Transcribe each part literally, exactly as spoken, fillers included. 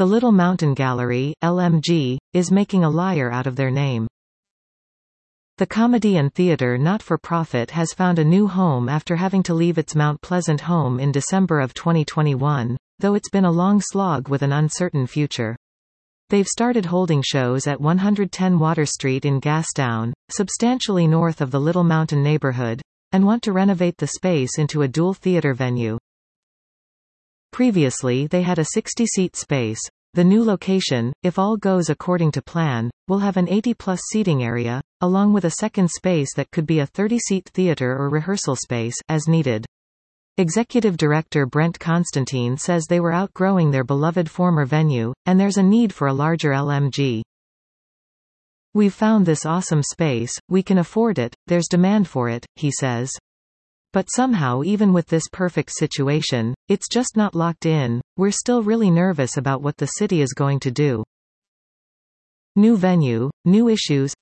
The Little Mountain Gallery, L M G, is making a liar out of their name. The Comedy and Theatre not-for-profit has found a new home after having to leave its Mount Pleasant home in December of twenty twenty-one, though it's been a long slog with an uncertain future. They've started holding shows at one hundred ten Water Street in Gastown, substantially north of the Little Mountain neighborhood, and want to renovate the space into a dual theater venue. Previously they had a sixty-seat space. The new location, if all goes according to plan, will have an eighty-plus seating area, along with a second space that could be a thirty-seat theater or rehearsal space, as needed. Executive Director Brent Constantine says they were outgrowing their beloved former venue, and there's a need for a larger L M G. "We've found this awesome space, we can afford it, there's demand for it," he says. "But somehow even with this perfect situation, it's just not locked in, we're still really nervous about what the city is going to do." New venue, new issues.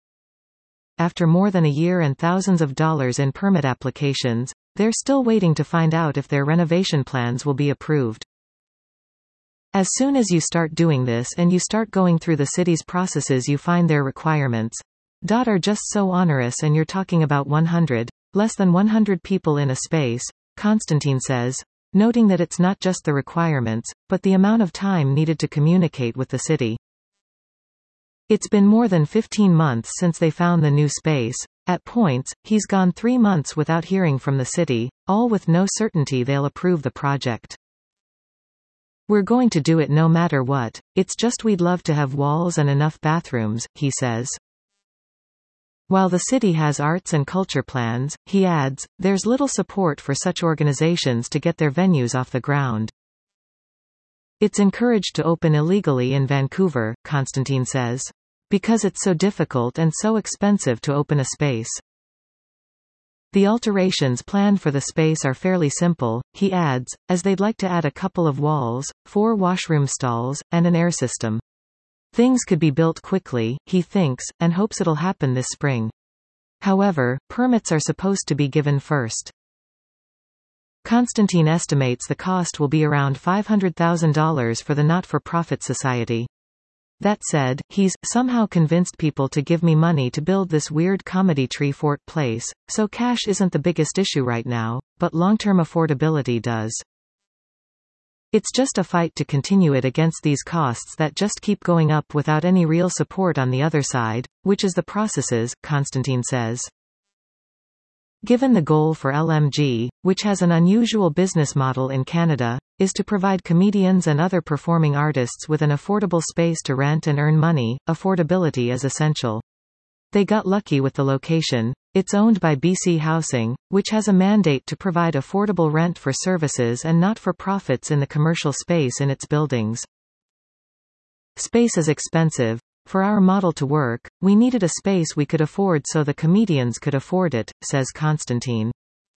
After more than a year and thousands of dollars in permit applications, they're still waiting to find out if their renovation plans will be approved. As soon as you start doing this and you start going through the city's processes, you find their requirements are just so onerous, and you're talking about one hundred, less than one hundred people in a space, Constantine says, noting that it's not just the requirements, but the amount of time needed to communicate with the city. It's been more than fifteen months since they found the new space. At points, he's gone three months without hearing from the city, all with no certainty they'll approve the project. "We're going to do it no matter what, it's just we'd love to have walls and enough bathrooms," he says. While the city has arts and culture plans, he adds, there's little support for such organizations to get their venues off the ground. "It's encouraged to open illegally in Vancouver," Constantine says, "because it's so difficult and so expensive to open a space." The alterations planned for the space are fairly simple, he adds, as they'd like to add a couple of walls, four washroom stalls, and an air system. Things could be built quickly, he thinks, and hopes it'll happen this spring. However, permits are supposed to be given first. Constantine estimates the cost will be around five hundred thousand dollars for the not-for-profit society. That said, he's somehow convinced people to give me money to build this weird comedy tree fort place, so cash isn't the biggest issue right now, but long-term affordability does. "It's just a fight to continue it against these costs that just keep going up without any real support on the other side, which is the processes," Constantine says. Given the goal for L M G, which has an unusual business model in Canada, is to provide comedians and other performing artists with an affordable space to rent and earn money, affordability is essential. They got lucky with the location. It's owned by B C Housing, which has a mandate to provide affordable rent for services and not-for-profits in the commercial space in its buildings. "Space is expensive. For our model to work, we needed a space we could afford so the comedians could afford it," says Constantine.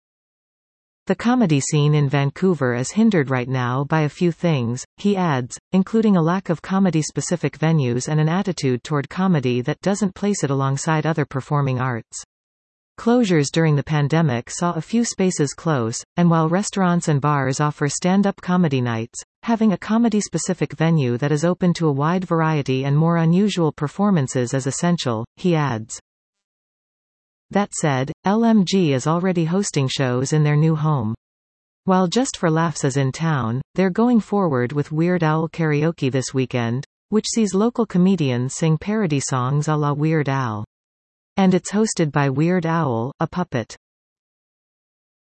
The comedy scene in Vancouver is hindered right now by a few things, he adds, including a lack of comedy-specific venues and an attitude toward comedy that doesn't place it alongside other performing arts. Closures during the pandemic saw a few spaces close, and while restaurants and bars offer stand-up comedy nights, having a comedy-specific venue that is open to a wide variety and more unusual performances is essential, he adds. That said, L M G is already hosting shows in their new home. While Just for Laughs is in town, they're going forward with Weird Owl Karaoke this weekend, which sees local comedians sing parody songs a la Weird Al. And it's hosted by Weird Owl, a puppet.